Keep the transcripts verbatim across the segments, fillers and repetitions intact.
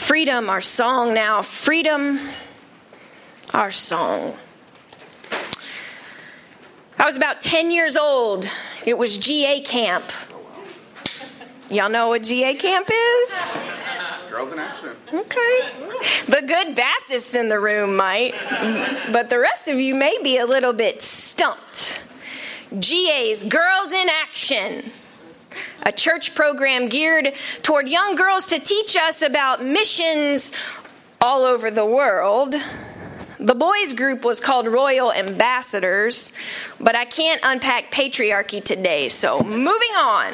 Freedom, our song now. Freedom, our song. I was about ten years old. It was G A camp. Y'all know what G A camp is? Girls in action. Okay. The good Baptists in the room might, but the rest of you may be a little bit stumped. G A's Girls in Action, a church program geared toward young girls to teach us about missions all over the world. The boys' group was called Royal Ambassadors, but I can't unpack patriarchy today, so moving on.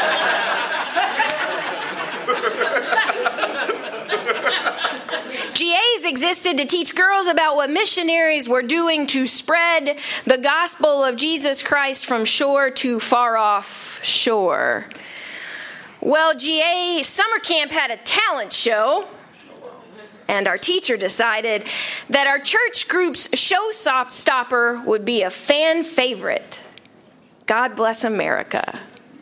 G As existed to teach girls about what missionaries were doing to spread the gospel of Jesus Christ from shore to far off shore. Well, G A summer camp had a talent show, and our teacher decided that our church group's showstopper would be a fan favorite. God Bless America.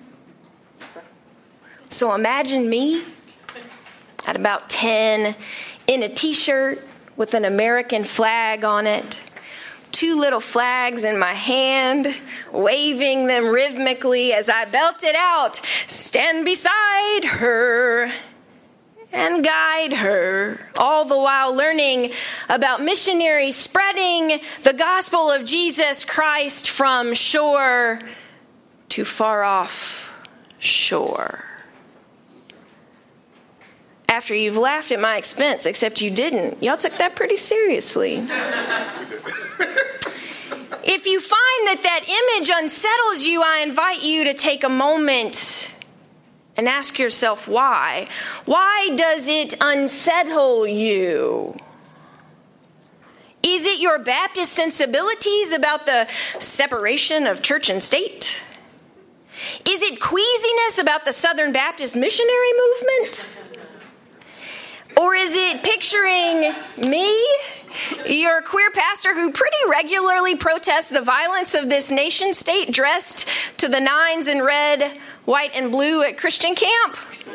So imagine me at about ten, in a t-shirt with an American flag on it, two little flags in my hand, waving them rhythmically as I belted out, "Stand beside her and guide her," all the while learning about missionaries spreading the gospel of Jesus Christ from shore to far off shore. After you've laughed at my expense, except you didn't. Y'all took that pretty seriously. If you find that that image unsettles you, I invite you to take a moment and ask yourself why. Why does it unsettle you? Is it your Baptist sensibilities about the separation of church and state? Is it queasiness about the Southern Baptist missionary movement? Or is it picturing me, your queer pastor who pretty regularly protests the violence of this nation state, dressed to the nines in red, white, and blue at Christian camp?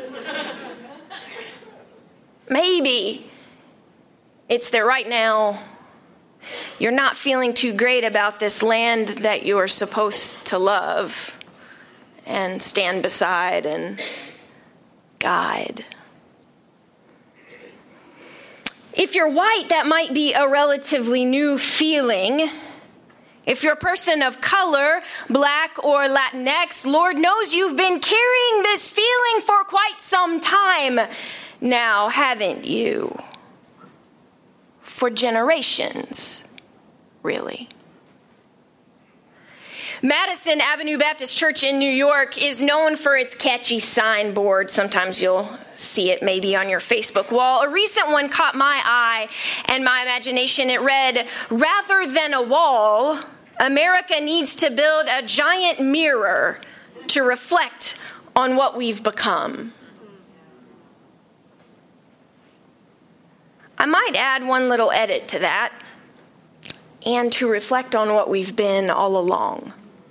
Maybe it's that right now you're not feeling too great about this land that you're supposed to love and stand beside and guide. If you're white, that might be a relatively new feeling. If you're a person of color, black or Latinx, Lord knows you've been carrying this feeling for quite some time now, haven't you? For generations, really. Madison Avenue Baptist Church in New York is known for its catchy signboard. Sometimes you'll see it maybe on your Facebook wall. A recent one caught my eye and my imagination. It read, "Rather than a wall, America needs to build a giant mirror to reflect on what we've become." I might add one little edit to that, and to reflect on what we've been all along.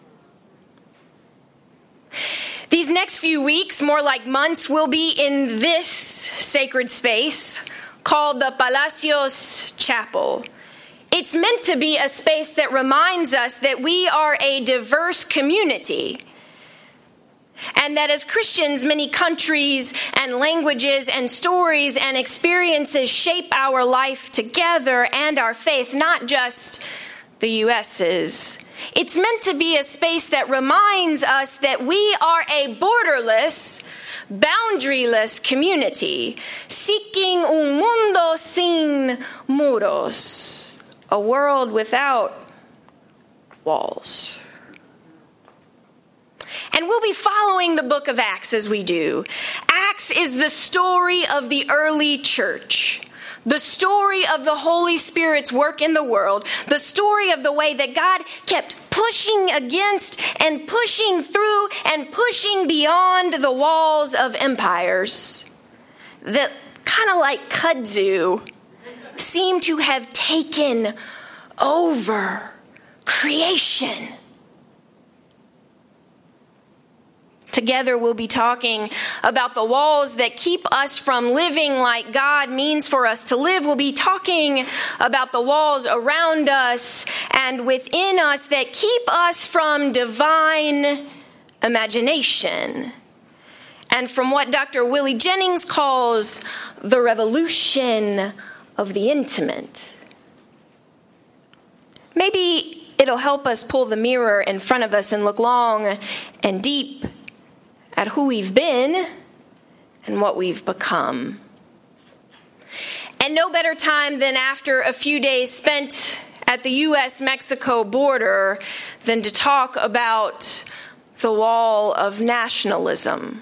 These next few weeks, more like months, will be in this sacred space called the Palacios Chapel. It's meant to be a space that reminds us that we are a diverse community, and that as Christians, many countries and languages and stories and experiences shape our life together and our faith, not just the U S's. It's meant to be a space that reminds us that we are a borderless, boundaryless community, seeking un mundo sin muros, a world without walls. And we'll be following the book of Acts as we do. Acts is the story of the early church, the story of the Holy Spirit's work in the world, the story of the way that God kept pushing against and pushing through and pushing beyond the walls of empires that, kind of like kudzu, seem to have taken over creation. Together we'll be talking about the walls that keep us from living like God means for us to live. We'll be talking about the walls around us and within us that keep us from divine imagination. And from what Doctor Willie Jennings calls the revolution of the intimate. Maybe it'll help us pull the mirror in front of us and look long and deep at who we've been and what we've become. And no better time than after a few days spent at the U S Mexico border than to talk about the wall of nationalism.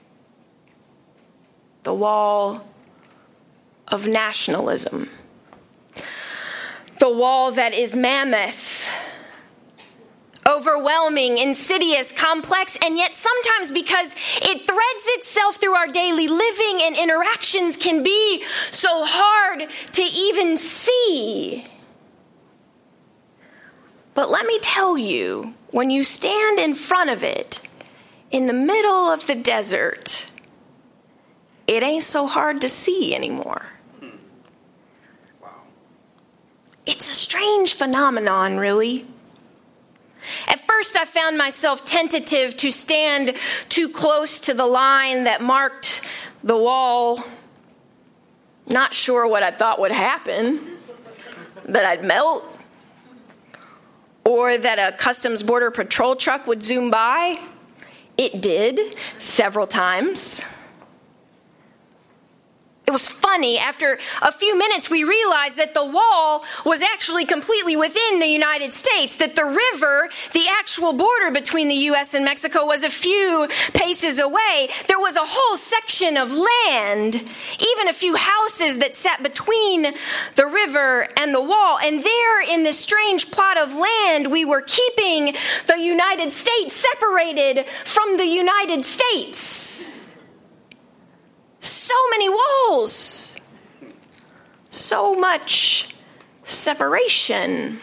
The wall of nationalism. The wall that is mammoth, overwhelming, insidious, complex, and yet sometimes because it threads itself through our daily living and interactions can be so hard to even see. But let me tell you, when you stand in front of it, in the middle of the desert, it ain't so hard to see anymore. Wow. It's a strange phenomenon, really. At first, I found myself tentative to stand too close to the line that marked the wall, not sure what I thought would happen, that I'd melt, or that a Customs Border Patrol truck would zoom by. It did, several times. It was funny. After a few minutes, we realized that the wall was actually completely within the United States, that the river, the actual border between the U S and Mexico, was a few paces away. There was a whole section of land, even a few houses that sat between the river and the wall. And there, in this strange plot of land, we were keeping the United States separated from the United States. So many walls, so much separation.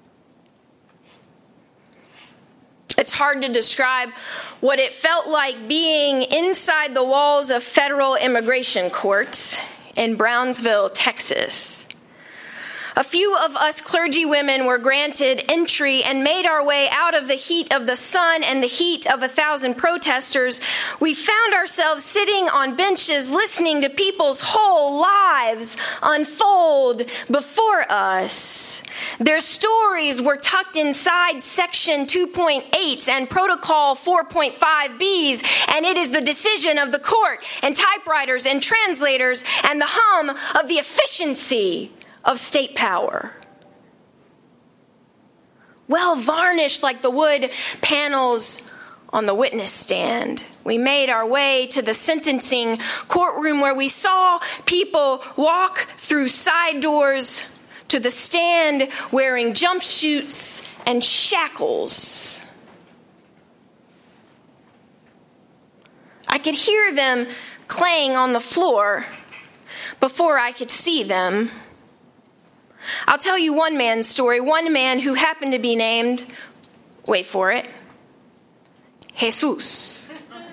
It's hard to describe what it felt like being inside the walls of federal immigration court in Brownsville, Texas. A few of us clergy women were granted entry and made our way out of the heat of the sun and the heat of a thousand protesters. We found ourselves sitting on benches listening to people's whole lives unfold before us. Their stories were tucked inside Section two point eight and Protocol four point five B's, and it is the decision of the court and typewriters and translators and the hum of the efficiency of state power. Well varnished like the wood panels on the witness stand, we made our way to the sentencing courtroom where we saw people walk through side doors to the stand wearing jumpsuits and shackles. I could hear them clang on the floor before I could see them. I'll tell you one man's story, one man who happened to be named, wait for it, Jesus.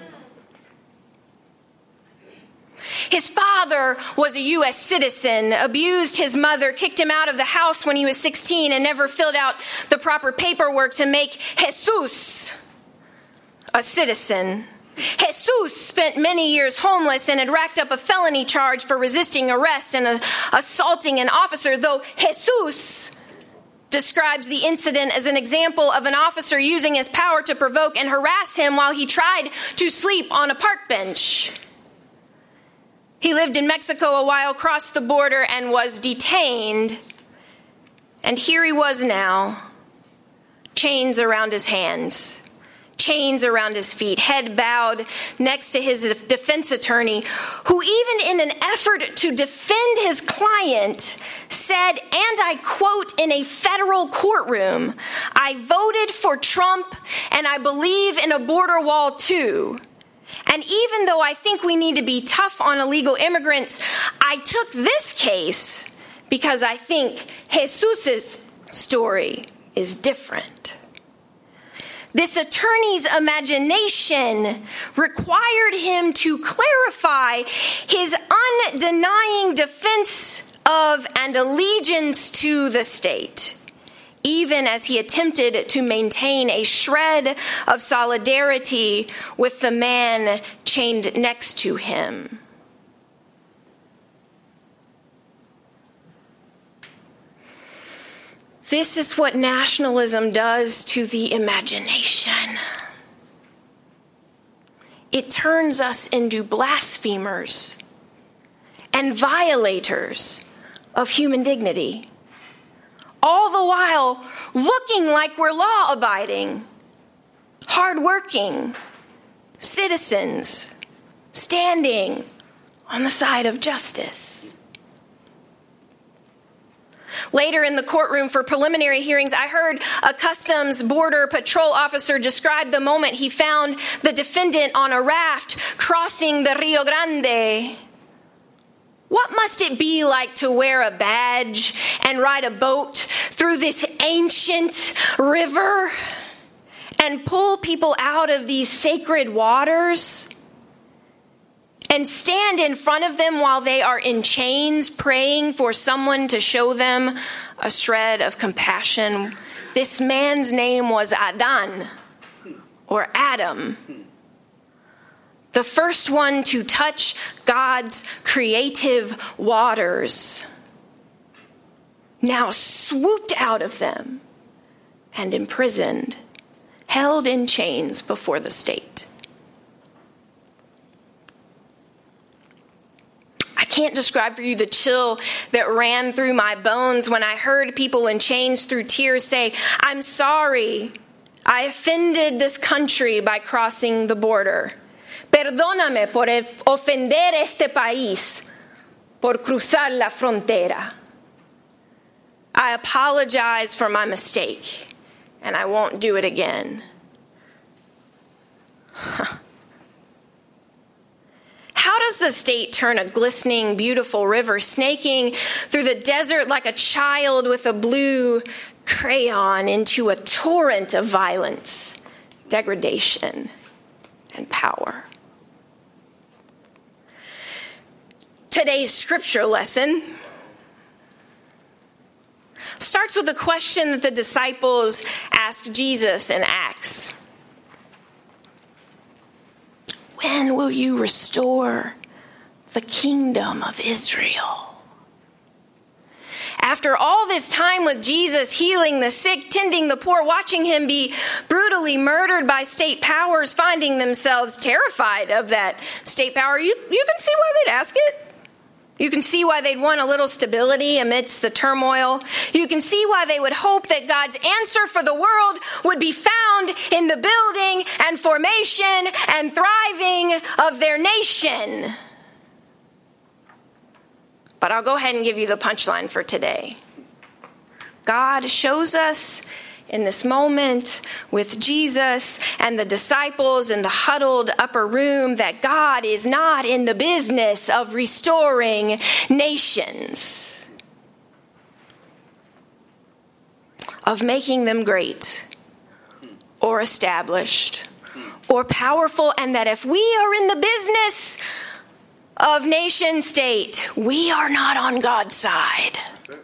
His father was a U S citizen, abused his mother, kicked him out of the house when he was sixteen, and never filled out the proper paperwork to make Jesus a citizen. Jesus spent many years homeless and had racked up a felony charge for resisting arrest and uh, assaulting an officer, though Jesus describes the incident as an example of an officer using his power to provoke and harass him while he tried to sleep on a park bench. He lived in Mexico a while, crossed the border, and was detained. And here he was now, chains around his hands, chains around his feet, head bowed next to his defense attorney, who even in an effort to defend his client said, and I quote in a federal courtroom, "I voted for Trump and I believe in a border wall too. And even though I think we need to be tough on illegal immigrants, I took this case because I think Jesus's story is different." this attorney's imagination required him to clarify his undenying defense of and allegiance to the state, even as he attempted to maintain a shred of solidarity with the man chained next to him. This is what nationalism does to the imagination. It turns us into blasphemers and violators of human dignity, all the while looking like we're law-abiding, hardworking citizens standing on the side of justice. Later in the courtroom for preliminary hearings, I heard a Customs Border Patrol officer describe the moment he found the defendant on a raft crossing the Rio Grande. What must it be like to wear a badge and ride a boat through this ancient river and pull people out of these sacred waters and stand in front of them while they are in chains, praying for someone to show them a shred of compassion? This man's name was Adan, or Adam, the first one to touch God's creative waters, now swooped out of them and imprisoned, held in chains before the state. I can't describe for you the chill that ran through my bones when I heard people in chains through tears say, "I'm sorry, I offended this country by crossing the border. Perdóname por ofender este país por cruzar la frontera. I apologize for my mistake, and I won't do it again." Huh. How does the state turn a glistening, beautiful river snaking through the desert like a child with a blue crayon into a torrent of violence, degradation, and power? Today's scripture lesson starts with a question that the disciples asked Jesus in Acts. When will you restore the kingdom of Israel? After all this time with Jesus, healing the sick, tending the poor, watching him be brutally murdered by state powers, finding themselves terrified of that state power, you, you can see why they'd ask it. You can see why they'd want a little stability amidst the turmoil. You can see why they would hope that God's answer for the world would be found in the building and formation and thriving of their nation. But I'll go ahead and give you the punchline for today. God shows us in this moment with Jesus and the disciples in the huddled upper room that God is not in the business of restoring nations, of making them great or established or powerful, and that if we are in the business of nation state, we are not on God's side.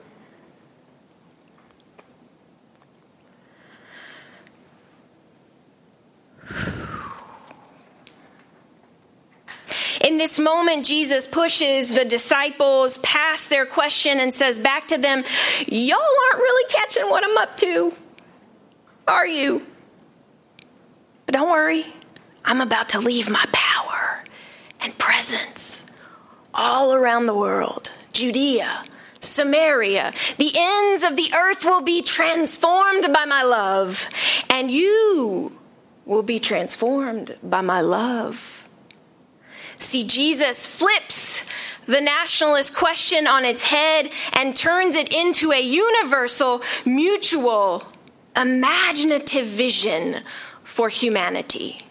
In this moment, Jesus pushes the disciples past their question and says back to them, y'all aren't really catching what I'm up to, are you? But don't worry, I'm about to leave my power and presence all around the world. Judea, Samaria, the ends of the earth will be transformed by my love, and you will be transformed by my love. See, Jesus flips the nationalist question on its head and turns it into a universal, mutual, imaginative vision for humanity.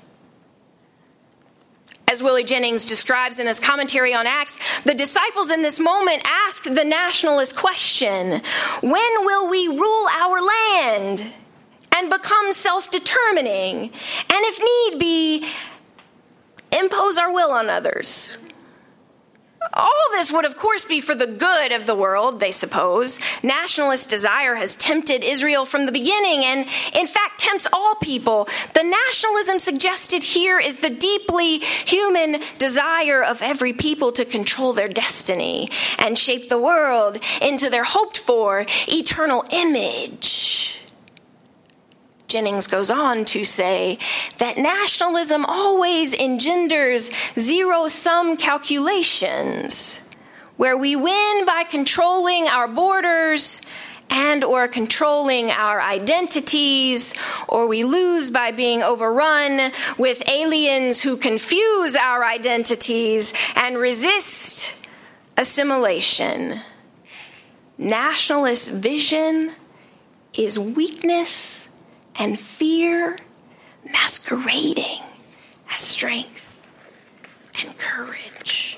As Willie Jennings describes in his commentary on Acts, the disciples in this moment ask the nationalist question, when will we rule our land and become self-determining, and if need be, impose our will on others. All this would, of course, be for the good of the world, they suppose. Nationalist desire has tempted Israel from the beginning and, in fact, tempts all people. The nationalism suggested here is the deeply human desire of every people to control their destiny and shape the world into their hoped-for eternal image. Jennings goes on to say that nationalism always engenders zero-sum calculations, where we win by controlling our borders and or controlling our identities, or we lose by being overrun with aliens who confuse our identities and resist assimilation. Nationalist vision is weakness and fear masquerading as strength and courage.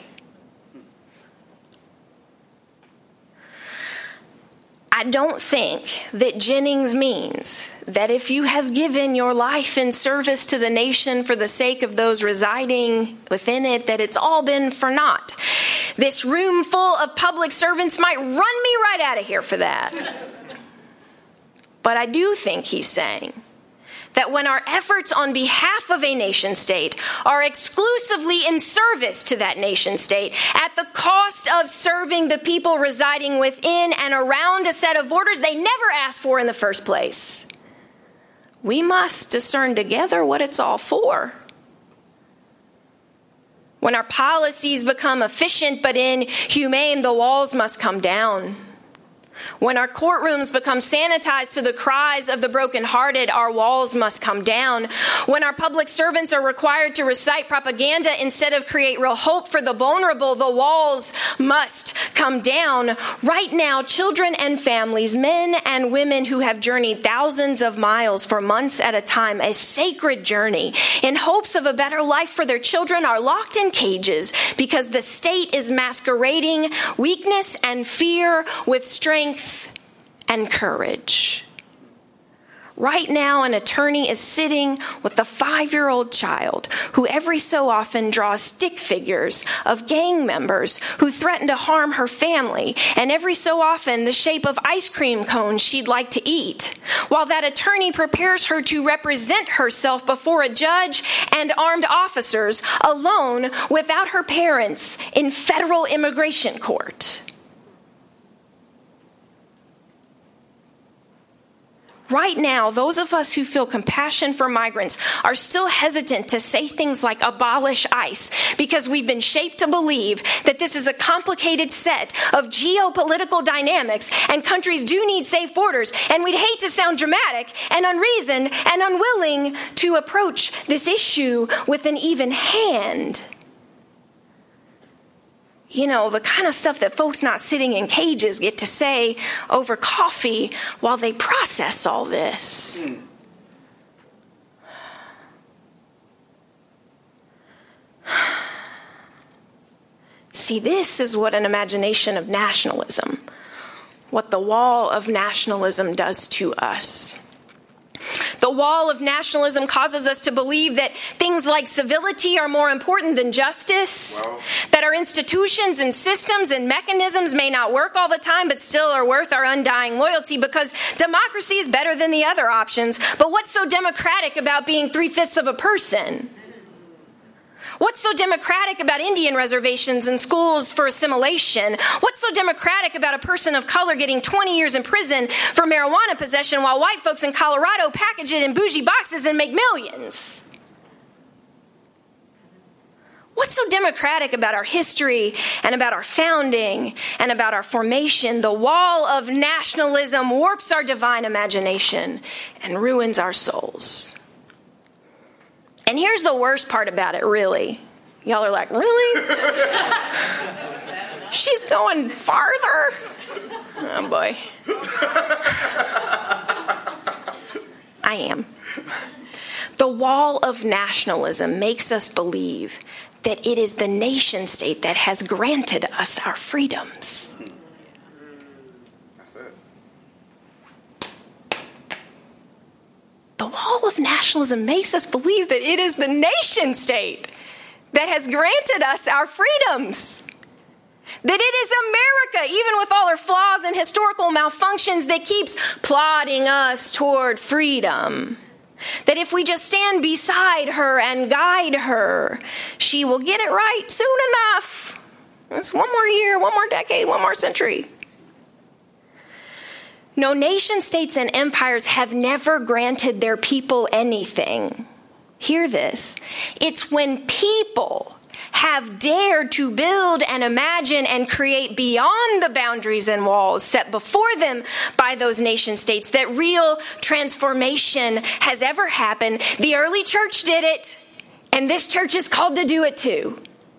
I don't think that Jennings means that if you have given your life in service to the nation for the sake of those residing within it, that it's all been for naught. This room full of public servants might run me right out of here for that. But I do think he's saying that when our efforts on behalf of a nation state are exclusively in service to that nation state, at the cost of serving the people residing within and around a set of borders they never asked for in the first place, we must discern together what it's all for. When our policies become efficient but inhumane, the walls must come down. When our courtrooms become sanitized to the cries of the brokenhearted, our walls must come down. When our public servants are required to recite propaganda instead of create real hope for the vulnerable, the walls must come down. Right now, children and families, men and women who have journeyed thousands of miles for months at a time, a sacred journey, in hopes of a better life for their children, are locked in cages because the state is masquerading weakness and fear with strength and courage. Right now, an attorney is sitting with a five-year-old child who every so often draws stick figures of gang members who threaten to harm her family, and every so often the shape of ice cream cones she'd like to eat, while that attorney prepares her to represent herself before a judge and armed officers alone without her parents in federal immigration court. Right now, those of us who feel compassion for migrants are still hesitant to say things like abolish ICE because we've been shaped to believe that this is a complicated set of geopolitical dynamics and countries do need safe borders, and we'd hate to sound dramatic and unreasoned and unwilling to approach this issue with an even hand. You know, the kind of stuff that folks not sitting in cages get to say over coffee while they process all this. Mm. See, this is what an imagination of nationalism, what the wall of nationalism does to us. The wall of nationalism causes us to believe that things like civility are more important than justice, well, that our institutions and systems and mechanisms may not work all the time, but still are worth our undying loyalty because democracy is better than the other options. But what's so democratic about being three-fifths of a person? What's so democratic about Indian reservations and schools for assimilation? What's so democratic about a person of color getting twenty years in prison for marijuana possession while white folks in Colorado package it in bougie boxes and make millions? What's so democratic about our history and about our founding and about our formation? The wall of nationalism warps our divine imagination and ruins our souls. And here's the worst part about it, really. Y'all are like, really? She's going farther? Oh, boy. I am. The wall of nationalism makes us believe that it is the nation state that has granted us our freedoms. wall of nationalism makes us believe that it is the nation state that has granted us our freedoms. That it is America, even with all her flaws and historical malfunctions, that keeps plodding us toward freedom. That if we just stand beside her and guide her, she will get it right soon enough. It's one more year, one more decade, one more century. No, nation states and empires have never granted their people anything. Hear this. It's when people have dared to build and imagine and create beyond the boundaries and walls set before them by those nation states that real transformation has ever happened. The early church did it, and this church is called to do it too.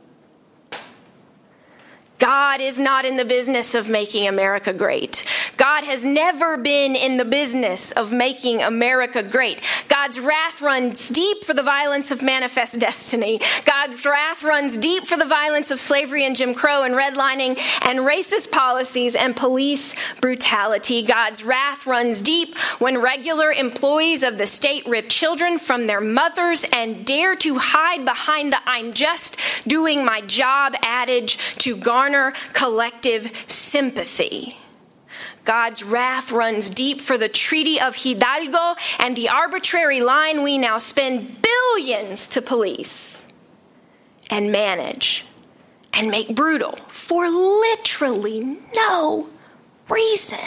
God is not in the business of making America great. God has never been in the business of making America great. God's wrath runs deep for the violence of manifest destiny. God's wrath runs deep for the violence of slavery and Jim Crow and redlining and racist policies and police brutality. God's wrath runs deep when regular employees of the state rip children from their mothers and dare to hide behind the "I'm just doing my job" adage to garner collective sympathy. God's wrath runs deep for the Treaty of Hidalgo and the arbitrary line we now spend billions to police and manage and make brutal for literally no reason.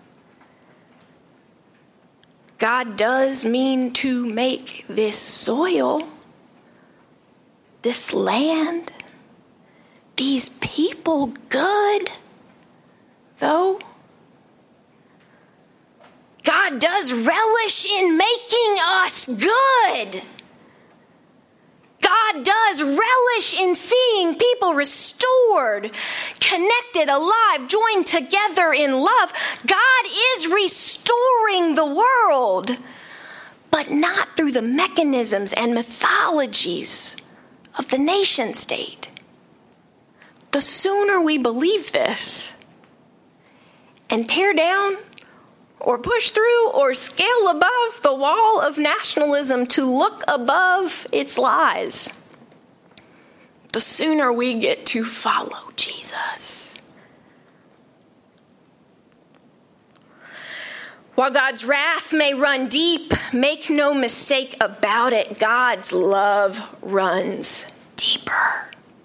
God does mean to make this soil, this land, these people good, though. God does relish in making us good. God does relish in seeing people restored, connected, alive, joined together in love. God is restoring the world, but not through the mechanisms and mythologies of the nation state. The sooner we believe this and tear down or push through or scale above the wall of nationalism to look above its lies, the sooner we get to follow Jesus. While God's wrath may run deep, make no mistake about it, God's love runs deeper.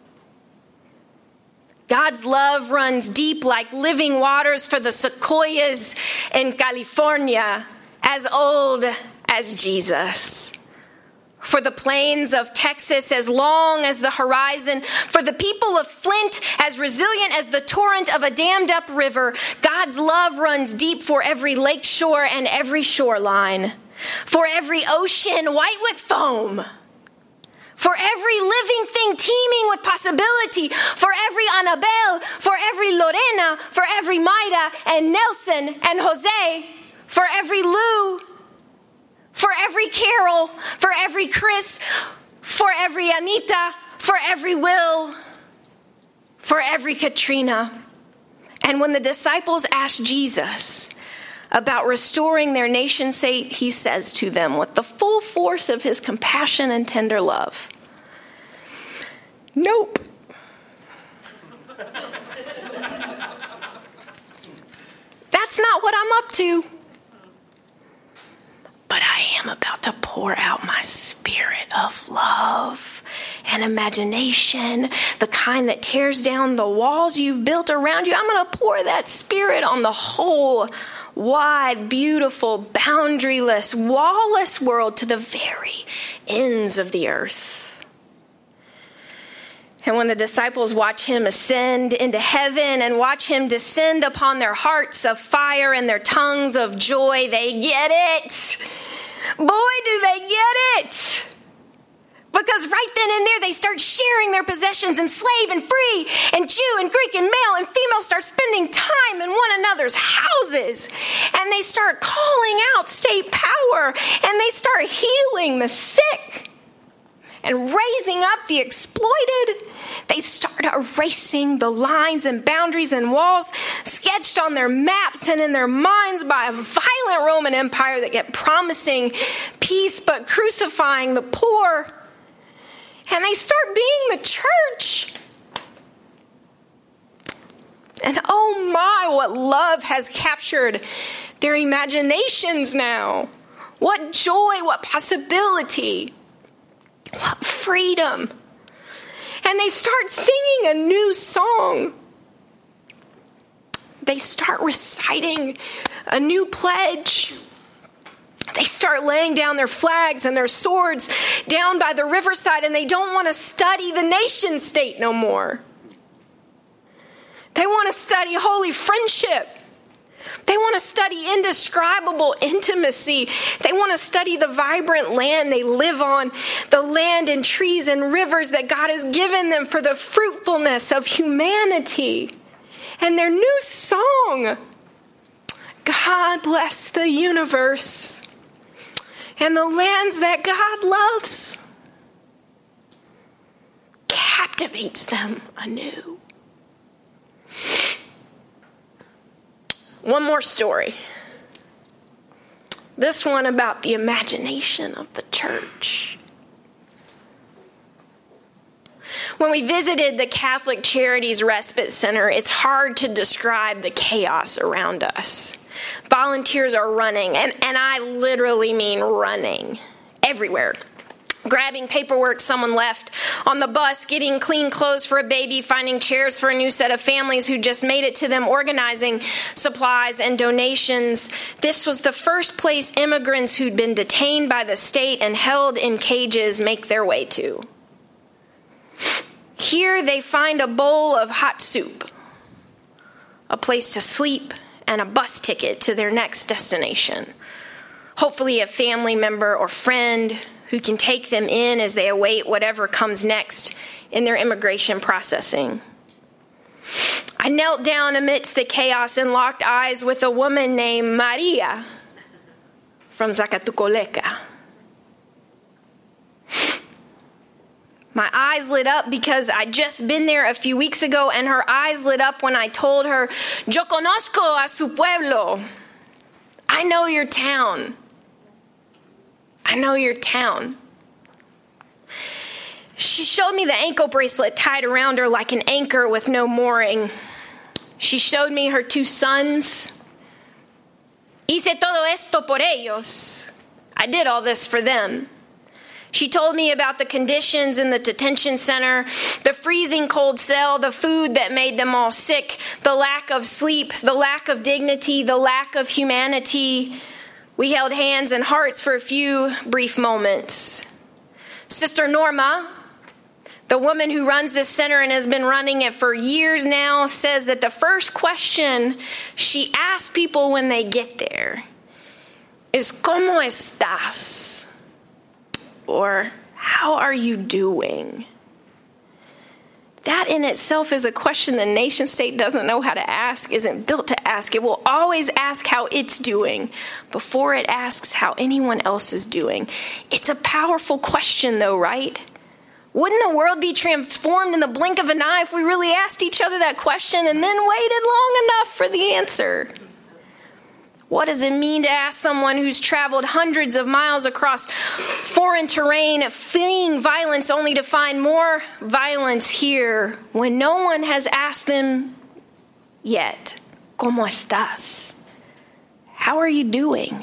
God's love runs deep like living waters for the sequoias in California, as old as Jesus. For the plains of Texas, as long as the horizon. For the people of Flint, as resilient as the torrent of a dammed up river. God's love runs deep for every lake shore and every shoreline. For every ocean white with foam. For every living thing teeming with possibility, for every Annabelle, for every Lorena, for every Maida and Nelson and Jose, for every Lou, for every Carol, for every Chris, for every Anita, for every Will, for every Katrina. And when the disciples asked Jesus about restoring their nation state, he says to them with the full force of his compassion and tender love, "Nope." That's not what I'm up to. But I am about to pour out my spirit of love and imagination, the kind that tears down the walls you've built around you. I'm going to pour that spirit on the whole wide, beautiful, boundaryless, wallless world to the very ends of the earth. And when the disciples watch him ascend into heaven and watch him descend upon their hearts of fire and their tongues of joy, they get it. Boy, do they get it. Because right then and there, they start sharing their possessions, and slave and free and Jew and Greek and male and female start spending time in one another's houses. And they start calling out state power, and they start healing the sick. and raising up the exploited. They start erasing the lines and boundaries and walls sketched on their maps and in their minds by a violent Roman Empire that kept promising peace but crucifying the poor. And they start being the church. And oh my, what love has captured their imaginations now. What joy, what possibility, what freedom. And they start singing a new song. They start reciting a new pledge. They start laying down their flags and their swords down by the riverside, and they don't want to study the nation state no more. They want to study holy friendship. They want to study indescribable intimacy. They want to study the vibrant land they live on, the land and trees and rivers that God has given them for the fruitfulness of humanity. And their new song, God bless the universe and the lands that God loves, captivates them anew. One more story. This one about the imagination of the church. When we visited the Catholic Charities Respite Center, it's hard to describe the chaos around us. Volunteers are running, and, and I literally mean running, everywhere. Grabbing paperwork someone left on the bus, getting clean clothes for a baby, finding chairs for a new set of families who just made it to them, organizing supplies and donations. This was the first place immigrants who'd been detained by the state and held in cages make their way to. Here they find a bowl of hot soup, a place to sleep, and a bus ticket to their next destination. Hopefully a family member or friend who can take them in as they await whatever comes next in their immigration processing. I knelt down amidst the chaos and locked eyes with a woman named Maria from Zacatucoleca. My eyes lit up because I'd just been there a few weeks ago, and her eyes lit up when I told her, "Yo conozco a su pueblo." I know your town. I know your town. She showed me the ankle bracelet tied around her like an anchor with no mooring. She showed me her two sons. Hice todo esto por ellos. I did all this for them. She told me about the conditions in the detention center, the freezing cold cell, the food that made them all sick, the lack of sleep, the lack of dignity, the lack of humanity. We held hands and hearts for a few brief moments. Sister Norma, the woman who runs this center and has been running it for years now, says that the first question she asks people when they get there is, ¿Cómo estás? Or, how are you doing? That in itself is a question the nation state doesn't know how to ask, isn't built to ask. It will always ask how it's doing before it asks how anyone else is doing. It's a powerful question though, right? Wouldn't the world be transformed in the blink of an eye if we really asked each other that question and then waited long enough for the answer? What does it mean to ask someone who's traveled hundreds of miles across foreign terrain, fleeing violence only to find more violence here, when no one has asked them yet, ¿Cómo estás? How are you doing?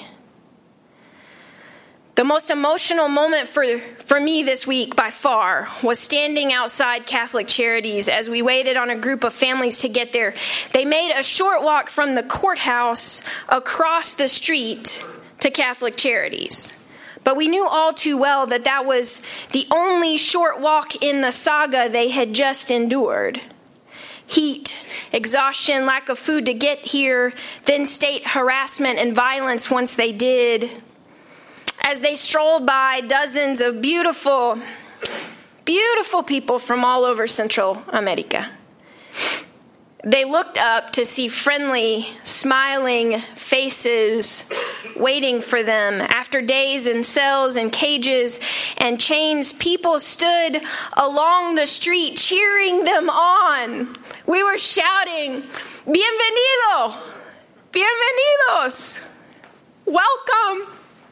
The most emotional moment for, for me this week, by far, was standing outside Catholic Charities as we waited on a group of families to get there. They made a short walk from the courthouse across the street to Catholic Charities. But we knew all too well that that was the only short walk in the saga they had just endured. Heat, exhaustion, lack of food to get here, then state harassment and violence once they did. As they strolled by, dozens of beautiful, beautiful people from all over Central America. They looked up to see friendly, smiling faces waiting for them. After days in cells and cages and chains, people stood along the street cheering them on. We were shouting, "Bienvenido! Bienvenidos! Welcome!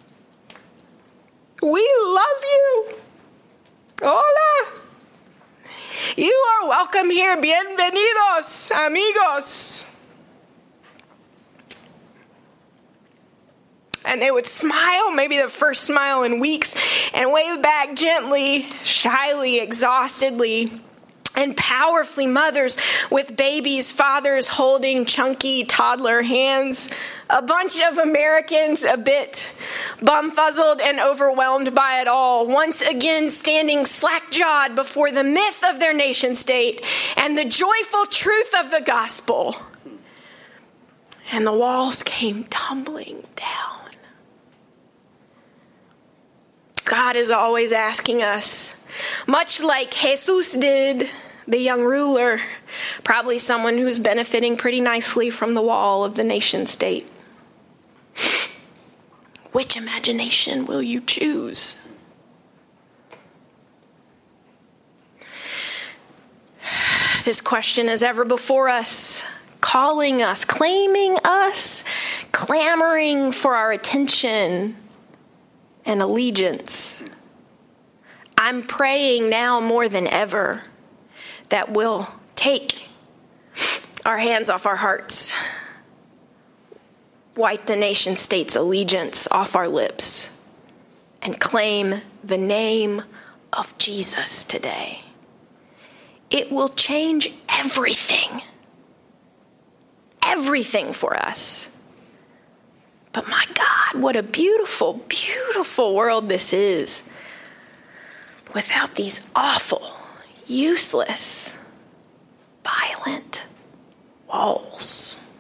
We love you! Hola! You are welcome here. Bienvenidos, amigos!" And they would smile, maybe the first smile in weeks, and wave back gently, shyly, exhaustedly, and powerfully. Mothers with babies, fathers holding chunky toddler hands. A bunch of Americans a bit bumfuzzled and overwhelmed by it all, once again standing slack-jawed before the myth of their nation state and the joyful truth of the gospel. And the walls came tumbling down. God is always asking us, much like Jesus did, the young ruler, probably someone who's benefiting pretty nicely from the wall of the nation state. Which imagination will you choose? This question is ever before us, calling us, claiming us, clamoring for our attention and allegiance. I'm praying now more than ever that we'll take our hands off our hearts, wipe the nation state's allegiance off our lips, and claim the name of Jesus today. It will change everything. Everything for us. But my God, what a beautiful, beautiful world this is without these awful, useless, violent walls.